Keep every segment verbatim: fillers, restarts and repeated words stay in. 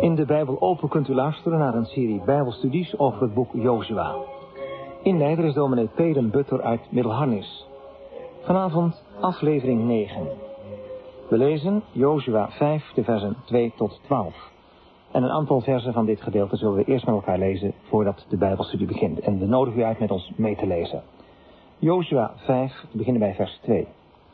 In de Bijbel Open kunt u luisteren naar een serie Bijbelstudies over het boek Jozua. Inleider is dominee Peden Butter uit Middelharnis. Vanavond aflevering negen. We lezen Jozua vijf, de versen twee tot twaalf. En een aantal versen van dit gedeelte zullen we eerst met elkaar lezen voordat de Bijbelstudie begint. En we nodigen u uit met ons mee te lezen. Jozua vijf, we beginnen bij vers twee.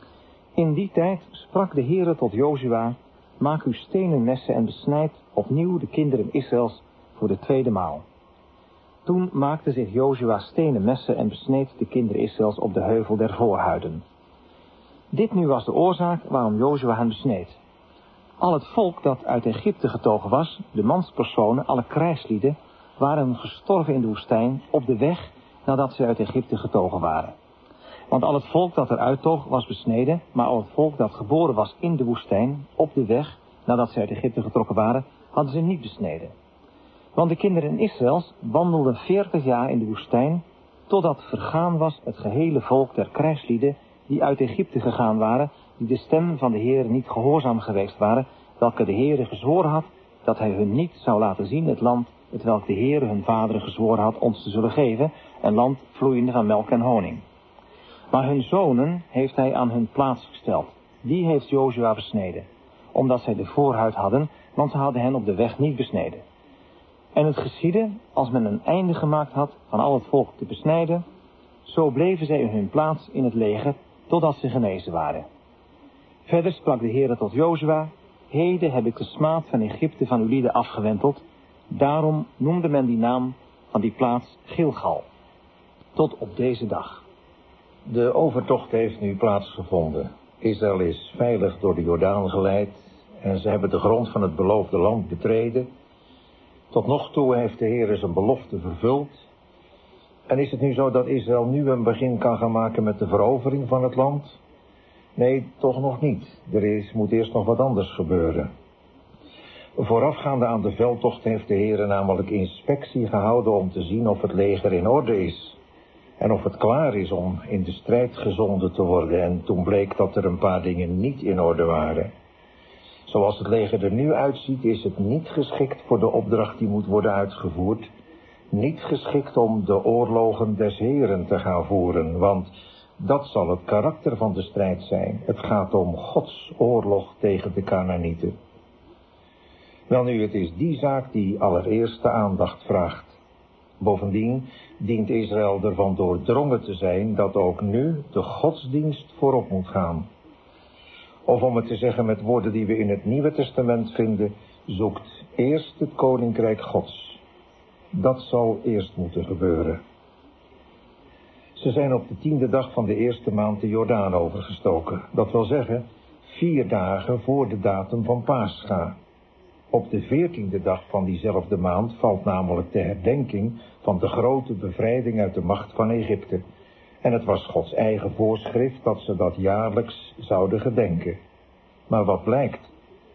In die tijd sprak de Heere tot Jozua: maak uw stenen messen en besnijd opnieuw de kinderen Israëls voor de tweede maal. Toen maakte zich Jozua stenen messen en besneed de kinderen Israëls op de heuvel der voorhuiden. Dit nu was de oorzaak waarom Jozua hen besneed. Al het volk dat uit Egypte getogen was, de manspersonen, alle krijgslieden, waren gestorven in de woestijn op de weg nadat ze uit Egypte getogen waren. Want al het volk dat eruit toog was besneden, maar al het volk dat geboren was in de woestijn, op de weg nadat ze uit Egypte getrokken waren, hadden ze niet besneden. Want de kinderen Israëls wandelden veertig jaar in de woestijn, totdat vergaan was het gehele volk der krijgslieden die uit Egypte gegaan waren, die de stem van de Heer niet gehoorzaam geweest waren, welke de Heer gezworen had, dat hij hun niet zou laten zien het land, hetwelk de Heer hun vaderen gezworen had ons te zullen geven, een land vloeiende van melk en honing. Maar hun zonen heeft hij aan hun plaats gesteld. Die heeft Jozua besneden, omdat zij de voorhuid hadden, want ze hadden hen op de weg niet besneden. En het geschiedde, als men een einde gemaakt had van al het volk te besnijden, zo bleven zij in hun plaats in het leger, totdat ze genezen waren. Verder sprak de Heer tot Jozua: heden heb ik de smaad van Egypte van uw lieden afgewenteld, daarom noemde men die naam van die plaats Gilgal, tot op deze dag. De overtocht heeft nu plaatsgevonden. Israël is veilig door de Jordaan geleid en ze hebben de grond van het beloofde land betreden. Tot nog toe heeft de Heer zijn belofte vervuld. En is het nu zo dat Israël nu een begin kan gaan maken met de verovering van het land? Nee, toch nog niet. Er is, moet eerst nog wat anders gebeuren. Voorafgaande aan de veldtocht heeft de Heer namelijk inspectie gehouden om te zien of het leger in orde is. En of het klaar is om in de strijd gezonden te worden. En toen bleek dat er een paar dingen niet in orde waren. Zoals het leger er nu uitziet, is het niet geschikt voor de opdracht die moet worden uitgevoerd. Niet geschikt om de oorlogen des Heren te gaan voeren, want dat zal het karakter van de strijd zijn. Het gaat om Gods oorlog tegen de Kanaanieten. Welnu, het is die zaak die allereerst de aandacht vraagt. Bovendien dient Israël ervan doordrongen te zijn dat ook nu de godsdienst voorop moet gaan. Of om het te zeggen met woorden die we in het Nieuwe Testament vinden, zoekt eerst het koninkrijk Gods. Dat zal eerst moeten gebeuren. Ze zijn op de tiende dag van de eerste maand de Jordaan overgestoken. Dat wil zeggen, vier dagen voor de datum van Pascha. Op de veertiende dag van diezelfde maand valt namelijk de herdenking van de grote bevrijding uit de macht van Egypte. En het was Gods eigen voorschrift dat ze dat jaarlijks zouden gedenken. Maar wat blijkt?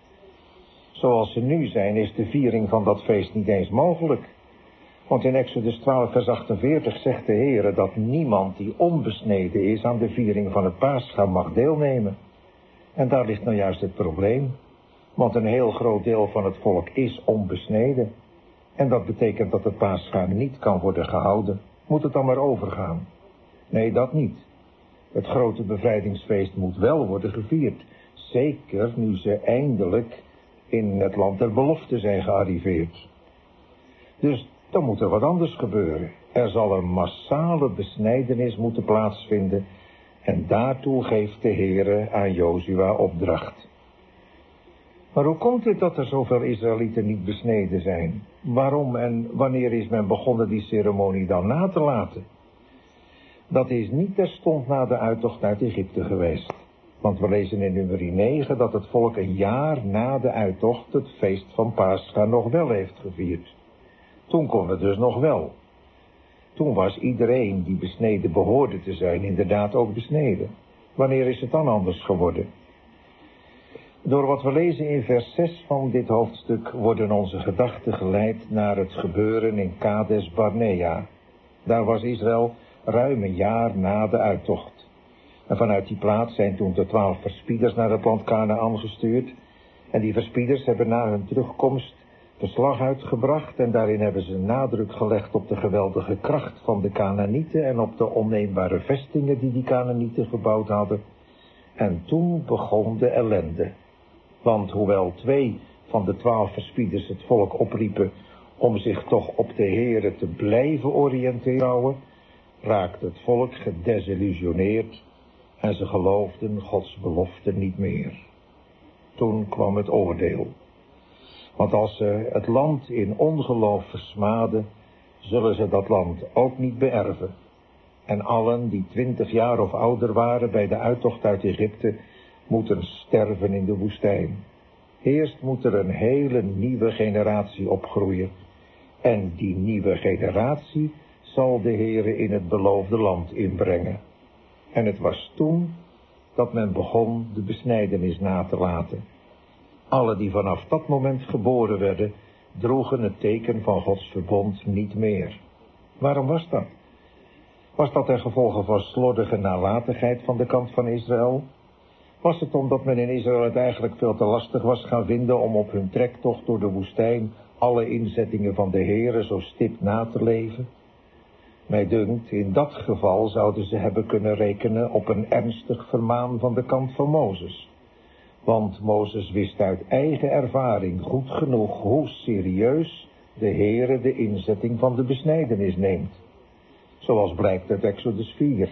Zoals ze nu zijn, is de viering van dat feest niet eens mogelijk. Want in Exodus twaalf vers achtenveertig zegt de Heere dat niemand die onbesneden is aan de viering van het Pascha mag deelnemen. En daar ligt nou juist het probleem. Want een heel groot deel van het volk is onbesneden. En dat betekent dat het Pascha niet kan worden gehouden. Moet het dan maar overgaan? Nee, dat niet. Het grote bevrijdingsfeest moet wel worden gevierd. Zeker nu ze eindelijk in het land der belofte zijn gearriveerd. Dus dan moet er wat anders gebeuren. Er zal een massale besnijdenis moeten plaatsvinden. En daartoe geeft de Heere aan Jozua opdracht. Maar hoe komt het dat er zoveel Israëlieten niet besneden zijn? Waarom en wanneer is men begonnen die ceremonie dan na te laten? Dat is niet terstond na de uittocht uit Egypte geweest. Want we lezen in nummer negen dat het volk een jaar na de uittocht het feest van Pascha nog wel heeft gevierd. Toen kon het dus nog wel. Toen was iedereen die besneden behoorde te zijn inderdaad ook besneden. Wanneer is het dan anders geworden? Door wat we lezen in vers zes van dit hoofdstuk worden onze gedachten geleid naar het gebeuren in Kades Barnea. Daar was Israël ruim een jaar na de uittocht. En vanuit die plaats zijn toen de twaalf verspieders naar het land Kanaan gestuurd. En die verspieders hebben na hun terugkomst verslag uitgebracht en daarin hebben ze nadruk gelegd op de geweldige kracht van de Kanaanieten en op de onneembare vestingen die die Kanaanieten gebouwd hadden. En toen begon de ellende. Want hoewel twee van de twaalf verspieders het volk opriepen om zich toch op de Heere te blijven oriënteren, raakte het volk gedesillusioneerd en ze geloofden Gods belofte niet meer. Toen kwam het oordeel. Want als ze het land in ongeloof versmaden, zullen ze dat land ook niet beërven. En allen die twintig jaar of ouder waren bij de uittocht uit Egypte, moeten sterven in de woestijn. Eerst moet er een hele nieuwe generatie opgroeien. En die nieuwe generatie zal de Heere in het beloofde land inbrengen. En het was toen dat men begon de besnijdenis na te laten. Alle die vanaf dat moment geboren werden, droegen het teken van Gods verbond niet meer. Waarom was dat? Was dat ten gevolge van slordige nalatigheid van de kant van Israël? Was het omdat men in Israël het eigenlijk veel te lastig was gaan vinden om op hun trektocht door de woestijn alle inzettingen van de Heere zo stipt na te leven? Mij dunkt, in dat geval zouden ze hebben kunnen rekenen op een ernstig vermaan van de kant van Mozes. Want Mozes wist uit eigen ervaring goed genoeg hoe serieus de Heere de inzetting van de besnijdenis neemt. Zoals blijkt uit Exodus vier.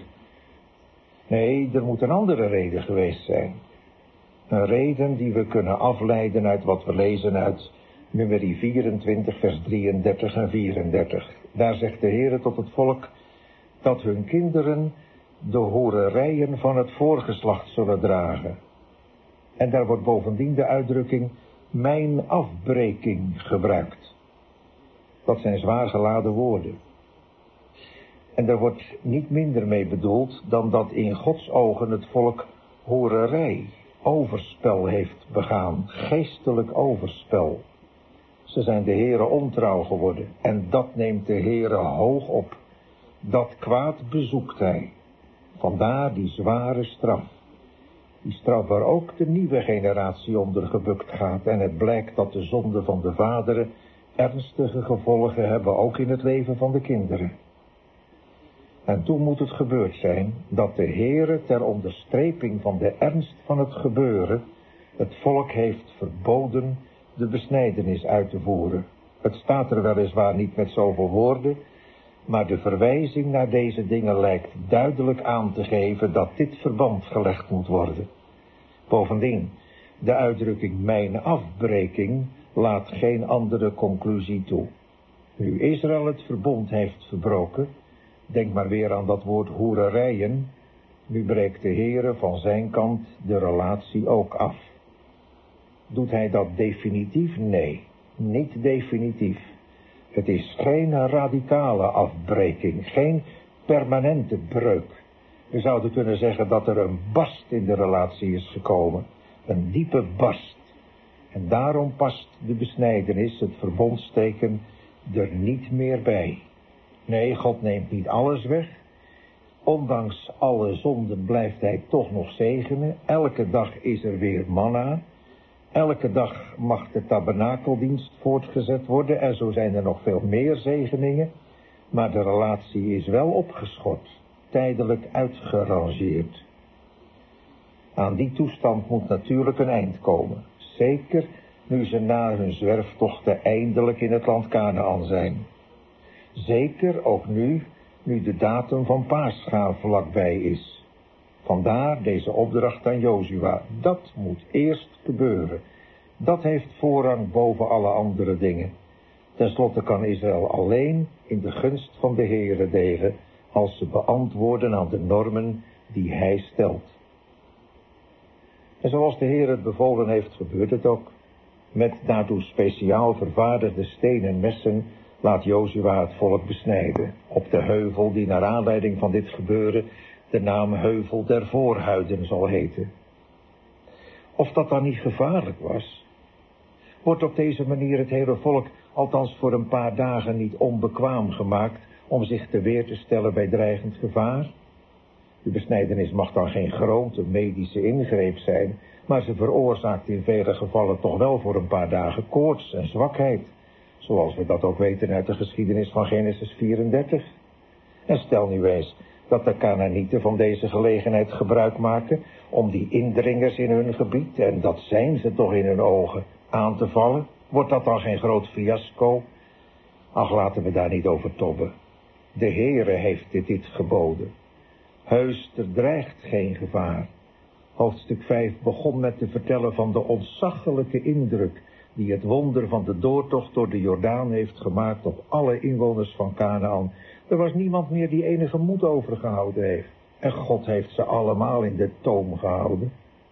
Nee, er moet een andere reden geweest zijn. Een reden die we kunnen afleiden uit wat we lezen uit Numeri vierentwintig, vers drieëndertig en vierendertig. Daar zegt de Heere tot het volk dat hun kinderen de horerijen van het voorgeslacht zullen dragen. En daar wordt bovendien de uitdrukking mijn afbreking gebruikt. Dat zijn zwaar geladen woorden. En daar wordt niet minder mee bedoeld dan dat in Gods ogen het volk horerij, overspel heeft begaan, geestelijk overspel. Ze zijn de Heere ontrouw geworden en dat neemt de Heere hoog op. Dat kwaad bezoekt hij. Vandaar die zware straf. Die straf waar ook de nieuwe generatie onder gebukt gaat en het blijkt dat de zonden van de vaderen ernstige gevolgen hebben, ook in het leven van de kinderen. En toen moet het gebeurd zijn dat de Heere ter onderstreping van de ernst van het gebeuren het volk heeft verboden de besnijdenis uit te voeren. Het staat er weliswaar niet met zoveel woorden, maar de verwijzing naar deze dingen lijkt duidelijk aan te geven dat dit verband gelegd moet worden. Bovendien, de uitdrukking mijn afbreking laat geen andere conclusie toe. Nu Israël het verbond heeft verbroken, denk maar weer aan dat woord hoererijen, nu breekt de Heere van zijn kant de relatie ook af. Doet hij dat definitief? Nee, niet definitief. Het is geen radicale afbreking, geen permanente breuk. We zouden kunnen zeggen dat er een barst in de relatie is gekomen, een diepe barst. En daarom past de besnijdenis, het verbondsteken, er niet meer bij. Nee, God neemt niet alles weg. Ondanks alle zonden blijft hij toch nog zegenen. Elke dag is er weer manna. Elke dag mag de tabernakeldienst voortgezet worden en zo zijn er nog veel meer zegeningen. Maar de relatie is wel opgeschort, tijdelijk uitgerangeerd. Aan die toestand moet natuurlijk een eind komen. Zeker nu ze na hun zwerftochten eindelijk in het land Kanaan zijn. Zeker ook nu, nu de datum van Pascha vlakbij is. Vandaar deze opdracht aan Jozua. Dat moet eerst gebeuren. Dat heeft voorrang boven alle andere dingen. Ten slotte kan Israël alleen in de gunst van de Heere delen als ze beantwoorden aan de normen die hij stelt. En zoals de Heer het bevolen heeft, gebeurt het ook. Met daartoe speciaal vervaardigde stenen messen laat Jozua het volk besnijden. Op de heuvel die naar aanleiding van dit gebeuren de naam Heuvel der Voorhuiden zal heten. Of dat dan niet gevaarlijk was? Wordt op deze manier het hele volk althans voor een paar dagen niet onbekwaam gemaakt om zich te weer te stellen bij dreigend gevaar? De besnijdenis mag dan geen grote medische ingreep zijn, maar ze veroorzaakt in vele gevallen toch wel voor een paar dagen koorts en zwakheid zoals we dat ook weten uit de geschiedenis van Genesis vierendertig. En stel nu eens dat de Kanaanieten van deze gelegenheid gebruik maken om die indringers in hun gebied, en dat zijn ze toch in hun ogen, aan te vallen. Wordt dat dan geen groot fiasco? Ach, laten we daar niet over tobben. De Heere heeft dit, dit geboden. Heus, er dreigt geen gevaar. Hoofdstuk vijf begon met te vertellen van de ontzaglijke indruk die het wonder van de doortocht door de Jordaan heeft gemaakt op alle inwoners van Kanaan. Er was niemand meer die enige moed overgehouden heeft. En God heeft ze allemaal in de toom gehouden.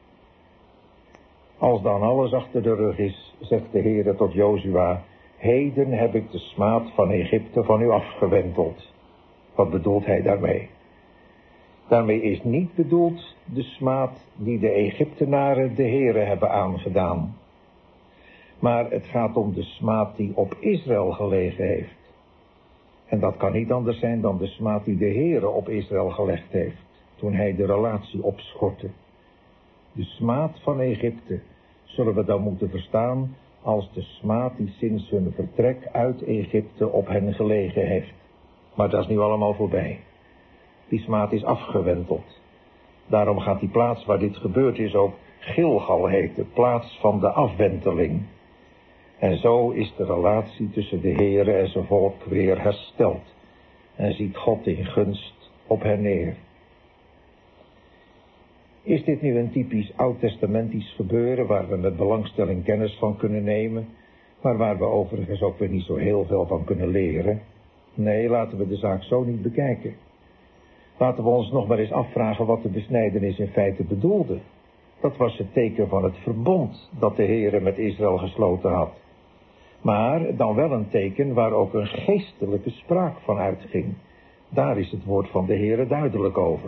Als dan alles achter de rug is, zegt de Heere tot Jozua: heden heb ik de smaad van Egypte van u afgewenteld. Wat bedoelt hij daarmee? Daarmee is niet bedoeld de smaad die de Egyptenaren de Heere hebben aangedaan. Maar het gaat om de smaad die op Israël gelegen heeft. En dat kan niet anders zijn dan de smaad die de Heere op Israël gelegd heeft, toen hij de relatie opschortte. De smaad van Egypte zullen we dan moeten verstaan als de smaad die sinds hun vertrek uit Egypte op hen gelegen heeft. Maar dat is nu allemaal voorbij. Die smaad is afgewenteld. Daarom gaat die plaats waar dit gebeurd is ook Gilgal heten, plaats van de afwenteling. En zo is de relatie tussen de Heere en zijn volk weer hersteld. En ziet God in gunst op hen neer. Is dit nu een typisch oud-testamentisch gebeuren waar we met belangstelling kennis van kunnen nemen, maar waar we overigens ook weer niet zo heel veel van kunnen leren? Nee, laten we de zaak zo niet bekijken. Laten we ons nog maar eens afvragen wat de besnijdenis in feite bedoelde. Dat was het teken van het verbond dat de Heere met Israël gesloten had. Maar dan wel een teken waar ook een geestelijke spraak van uitging. Daar is het woord van de Heere duidelijk over.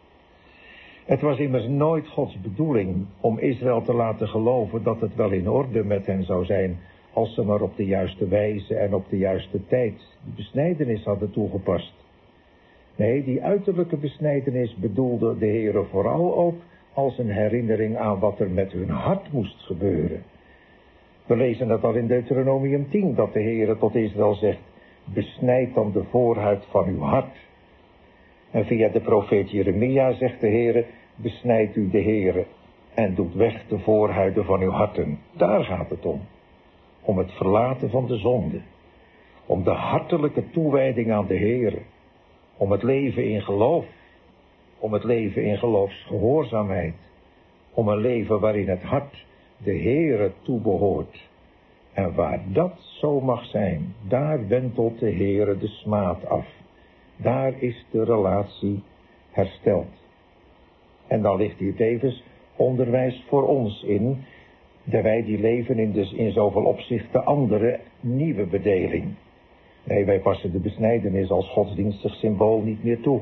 Het was immers nooit Gods bedoeling om Israël te laten geloven dat het wel in orde met hen zou zijn als ze maar op de juiste wijze en op de juiste tijd de besnijdenis hadden toegepast. Nee, die uiterlijke besnijdenis bedoelde de Heere vooral ook als een herinnering aan wat er met hun hart moest gebeuren. We lezen dat al in Deuteronomium tien, dat de Heere tot Israël zegt: besnijd dan de voorhuid van uw hart. En via de profeet Jeremia zegt de Heere: besnijd u de Heere en doet weg de voorhuiden van uw harten. Daar gaat het om. Om het verlaten van de zonde. Om de hartelijke toewijding aan de Heere. Om het leven in geloof. Om het leven in geloofsgehoorzaamheid. Om een leven waarin het hart de Heere toebehoort. En waar dat zo mag zijn, daar wentelt de Heere de smaad af. Daar is de relatie hersteld. En dan ligt hier tevens onderwijs voor ons in, dat wij die leven in, dus in zoveel opzichten andere nieuwe bedeling. Nee, wij passen de besnijdenis als godsdienstig symbool niet meer toe.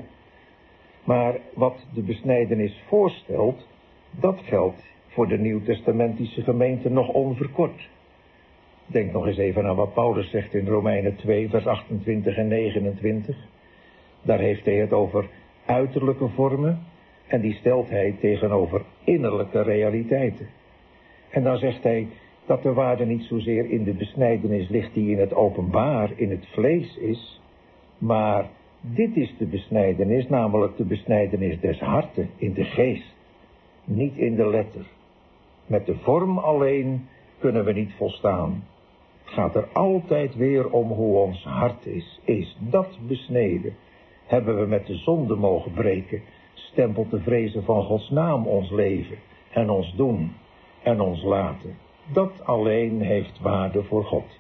Maar wat de besnijdenis voorstelt, dat geldt voor de nieuwtestamentische gemeente nog onverkort. Denk nog eens even aan wat Paulus zegt in Romeinen twee, vers achtentwintig en negenentwintig. Daar heeft hij het over uiterlijke vormen en die stelt hij tegenover innerlijke realiteiten. En dan zegt hij dat de waarde niet zozeer in de besnijdenis ligt die in het openbaar, in het vlees is, maar dit is de besnijdenis, namelijk de besnijdenis des harten, in de geest, niet in de letter. Met de vorm alleen kunnen we niet volstaan. Het gaat er altijd weer om hoe ons hart is. Is dat besneden? Hebben we met de zonde mogen breken? Stempelt de vrezen van Gods naam ons leven en ons doen en ons laten? Dat alleen heeft waarde voor God.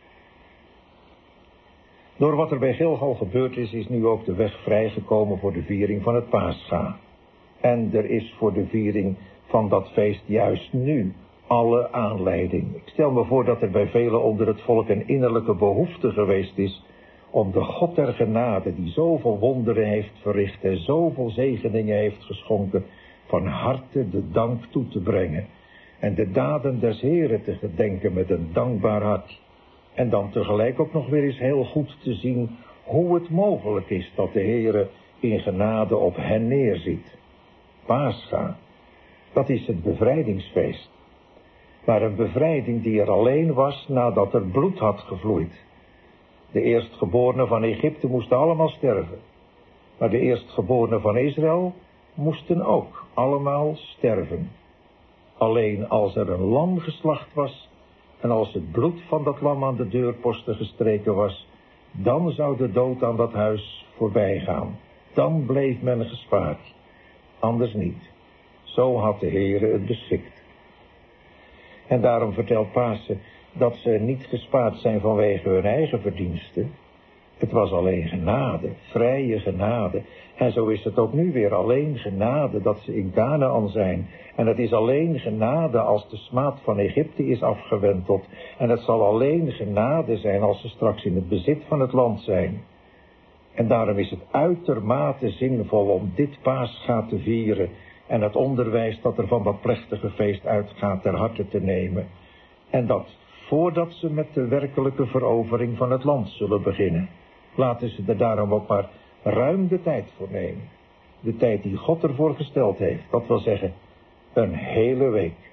Door wat er bij Gilgal gebeurd is, is nu ook de weg vrijgekomen voor de viering van het Pascha. En er is voor de viering van dat feest juist nu alle aanleiding. Ik stel me voor dat er bij velen onder het volk een innerlijke behoefte geweest is om de God der genade, die zoveel wonderen heeft verricht en zoveel zegeningen heeft geschonken, van harte de dank toe te brengen. En de daden des Heeren te gedenken met een dankbaar hart. En dan tegelijk ook nog weer eens heel goed te zien hoe het mogelijk is dat de Heere in genade op hen neerziet. Pascha, dat is het bevrijdingsfeest. maar een bevrijding die er alleen was nadat er bloed had gevloeid. De eerstgeborenen van Egypte moesten allemaal sterven, maar de eerstgeborenen van Israël moesten ook allemaal sterven. Alleen als er een lam geslacht was en als het bloed van dat lam aan de deurposten gestreken was, dan zou de dood aan dat huis voorbij gaan. Dan bleef men gespaard, anders niet. Zo had de Heere het beschikt. En daarom vertelt Pasen dat ze niet gespaard zijn vanwege hun eigen verdiensten. Het was alleen genade, vrije genade. En zo is het ook nu weer alleen genade dat ze in Kanaan zijn. En het is alleen genade als de smaad van Egypte is afgewenteld. En het zal alleen genade zijn als ze straks in het bezit van het land zijn. En daarom is het uitermate zinvol om dit Paascha te vieren en het onderwijs dat er van dat plechtige feest uitgaat ter harte te nemen. En dat voordat ze met de werkelijke verovering van het land zullen beginnen, laten ze er daarom ook maar ruim de tijd voor nemen. De tijd die God ervoor gesteld heeft, dat wil zeggen een hele week.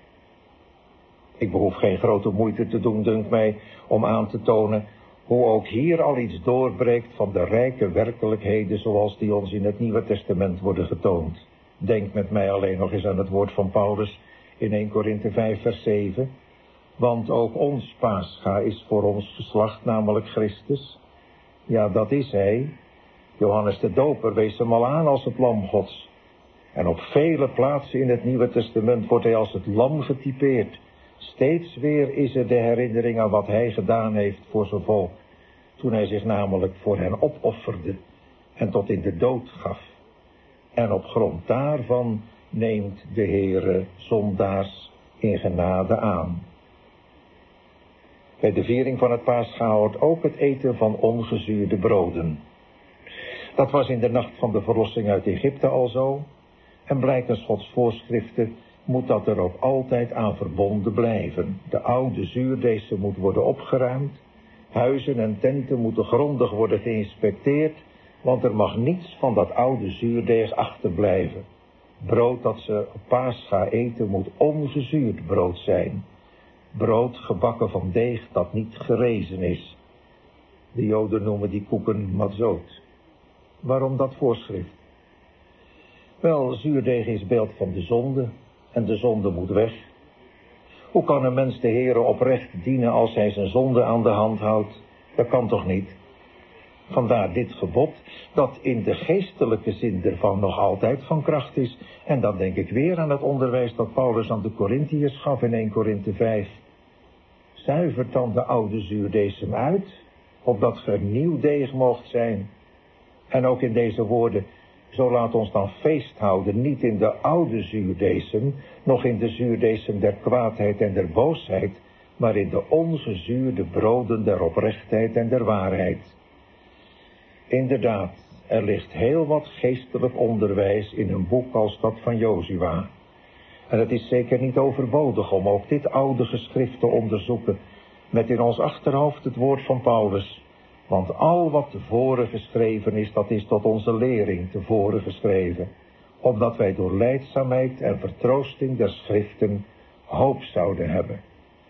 Ik behoef geen grote moeite te doen, dunkt mij, om aan te tonen hoe ook hier al iets doorbreekt van de rijke werkelijkheden zoals die ons in het Nieuwe Testament worden getoond. Denk met mij alleen nog eens aan het woord van Paulus in Eerste Korinthe vijf vers zeven. Want ook ons Pascha is voor ons geslacht, namelijk Christus. Ja, dat is hij. Johannes de Doper wees hem al aan als het lam Gods. En op vele plaatsen in het Nieuwe Testament wordt hij als het lam getypeerd. Steeds weer is er de herinnering aan wat hij gedaan heeft voor zijn volk, toen hij zich namelijk voor hen opofferde en tot in de dood gaf. En op grond daarvan neemt de Heere zondaars in genade aan. Bij de viering van het Paascha hoort ook het eten van ongezuurde broden. Dat was in de nacht van de verlossing uit Egypte al zo, en blijkens Gods voorschriften moet dat er ook altijd aan verbonden blijven. De oude zuurdeesem moet worden opgeruimd, huizen en tenten moeten grondig worden geïnspecteerd, want er mag niets van dat oude zuurdeeg achterblijven. Brood dat ze op Pascha eten moet ongezuurd brood zijn. Brood gebakken van deeg dat niet gerezen is. De Joden noemen die koeken matzot. Waarom dat voorschrift? Wel, zuurdeeg is beeld van de zonde en de zonde moet weg. Hoe kan een mens de Heere oprecht dienen als hij zijn zonde aan de hand houdt? Dat kan toch niet? Vandaar dit gebod, dat in de geestelijke zin ervan nog altijd van kracht is. En dan denk ik weer aan het onderwijs dat Paulus aan de Korintiërs gaf in Eerste Korinthe vijf. Zuivert dan de oude zuurdeesem uit, opdat ge nieuw deeg moogt zijn. En ook in deze woorden, zo laat ons dan feest houden, niet in de oude zuurdeesem, nog in de zuurdeesem der kwaadheid en der boosheid, maar in de ongezuurde broden der oprechtheid en der waarheid. Inderdaad, er ligt heel wat geestelijk onderwijs in een boek als dat van Jozua. En het is zeker niet overbodig om ook dit oude geschrift te onderzoeken, met in ons achterhoofd het woord van Paulus. Want al wat tevoren geschreven is, dat is tot onze lering tevoren geschreven, opdat wij door lijdzaamheid en vertroosting der schriften hoop zouden hebben.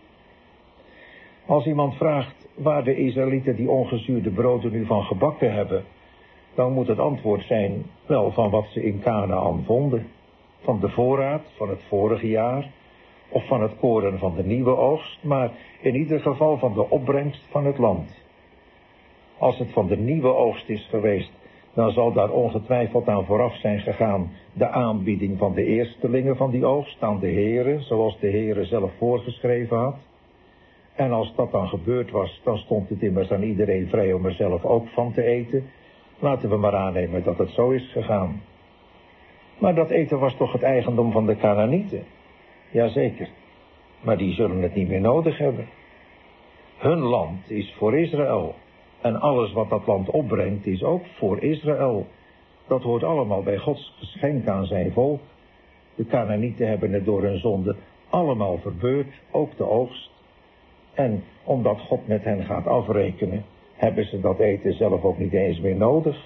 Als iemand vraagt waar de Israëlieten die ongezuurde broden nu van gebakken hebben, dan moet het antwoord zijn, wel van wat ze in Kanaan vonden. Van de voorraad van het vorige jaar, of van het koren van de nieuwe oogst, maar in ieder geval van de opbrengst van het land. Als het van de nieuwe oogst is geweest, dan zal daar ongetwijfeld aan vooraf zijn gegaan de aanbieding van de eerstelingen van die oogst aan de Heere, zoals de Heere zelf voorgeschreven had. En als dat dan gebeurd was, dan stond het immers aan iedereen vrij om er zelf ook van te eten. Laten we maar aannemen dat het zo is gegaan. Maar dat eten was toch het eigendom van de Kanaanieten? Jazeker, maar die zullen het niet meer nodig hebben. Hun land is voor Israël. En alles wat dat land opbrengt is ook voor Israël. Dat hoort allemaal bij Gods geschenk aan zijn volk. De Kanaanieten hebben het door hun zonde allemaal verbeurd, ook de oogst. En omdat God met hen gaat afrekenen, hebben ze dat eten zelf ook niet eens meer nodig.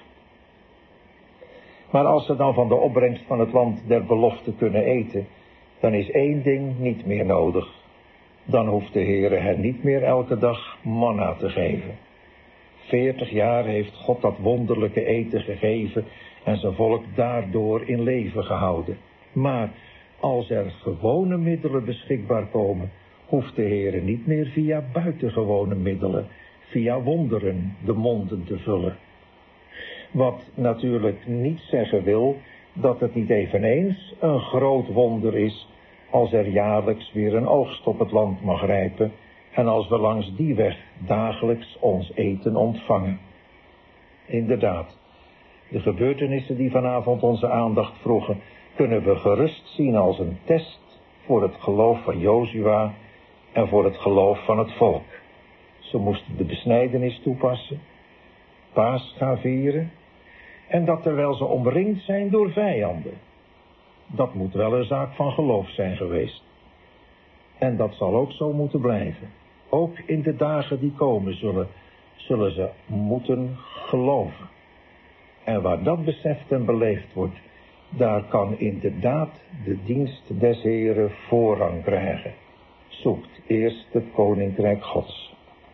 Maar als ze dan van de opbrengst van het land der belofte kunnen eten, dan is één ding niet meer nodig. Dan hoeft de Heere hen niet meer elke dag manna te geven. Veertig jaar heeft God dat wonderlijke eten gegeven en zijn volk daardoor in leven gehouden. Maar als er gewone middelen beschikbaar komen, hoeft de Heere niet meer via buitengewone middelen, via wonderen, de monden te vullen. Wat natuurlijk niet zeggen wil dat het niet eveneens een groot wonder is als er jaarlijks weer een oogst op het land mag rijpen en als we langs die weg dagelijks ons eten ontvangen. Inderdaad, de gebeurtenissen die vanavond onze aandacht vroegen, kunnen we gerust zien als een test voor het geloof van Jozua en voor het geloof van het volk. Ze moesten de besnijdenis toepassen, Pascha vieren, en dat terwijl ze omringd zijn door vijanden. Dat moet wel een zaak van geloof zijn geweest. En dat zal ook zo moeten blijven. Ook in de dagen die komen zullen, zullen ze moeten geloven. En waar dat beseft en beleefd wordt, daar kan inderdaad de dienst des Heren voorrang krijgen. Zoekt eerst het koninkrijk Gods.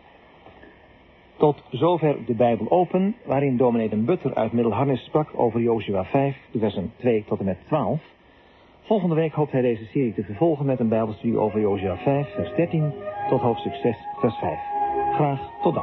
Tot zover de Bijbel open, waarin dominee Den Butter uit Middelharnis sprak over Jozua vijf, de versen twee tot en met twaalf. Volgende week hoopt hij deze serie te vervolgen met een Bijbelstudie over Jozua vijf, vers dertien tot hoofdstuk zes, vers vijf. Graag tot dan.